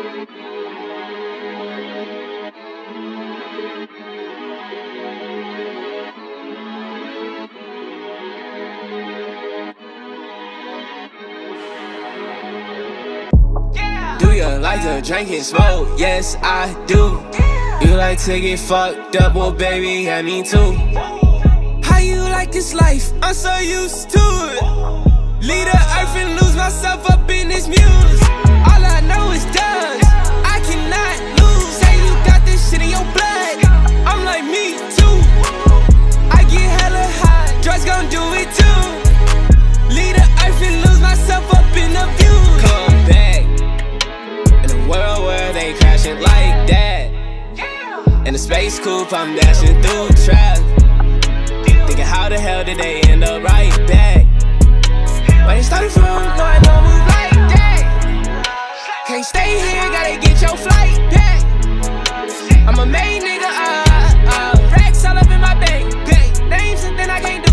Do you like to drink and smoke? Yes, I do. You like to get fucked up? Well, baby, yeah, me too. How you like this life? I'm so used to it. Leave the earth and lose myself up in this muse. All I know is done. I cannot lose. Say you got this shit in your blood. I'm like, me too. I get hella high. Drugs gon' do it too. Leave the earth and lose myself up in the view. Come back in a world where they crashing like that. In a space coupe, I'm dashing through traffic. Thinking how the hell did they end up right back? Where they started from, no, I don't move like that. Can't stay here, gotta get your flight back. I'm a main nigga, racks all up in my bank. Names and then I can't do,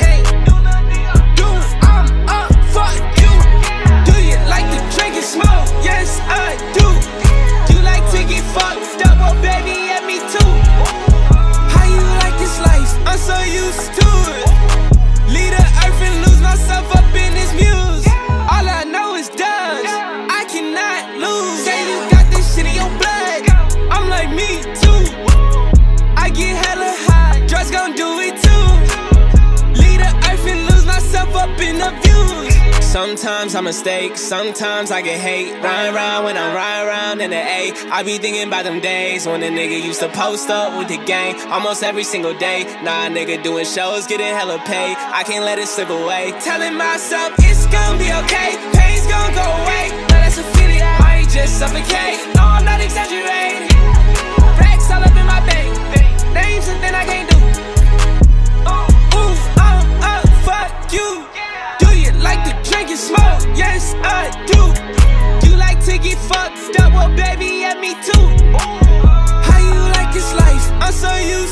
I'm up, fuck you. Do you like to drink and smoke? Yes, I do. You like to get fucked up? Well, baby, yeah, me too. How you like this life? I'm so used to it. Leave the earth and lose myself up in this muse. All I know is done. I cannot lose. Say you got this shit in your blood. I'm like, me too. I get hella high. Drugs gon' do it too. Leave the earth and lose myself up in the views. Sometimes I mistake, sometimes I get hate. Ride around when I'm riding around in the A. I be thinking about them days when a nigga used to post up with the gang almost every single day. Nah, nigga doing shows, getting hella paid. I can't let it slip away. Telling myself it's gonna be okay. Pain's gonna go away. No, that's a feeling, I ain't just suffocate. No, I'm not exaggerating. Racks all up in my bank. Names and then I can't do. Ooh, I'm up, fuck you. Like to drink and smoke, yes I do. You like to get fucked up, well baby, yeah me too. How you like this life? I'm so used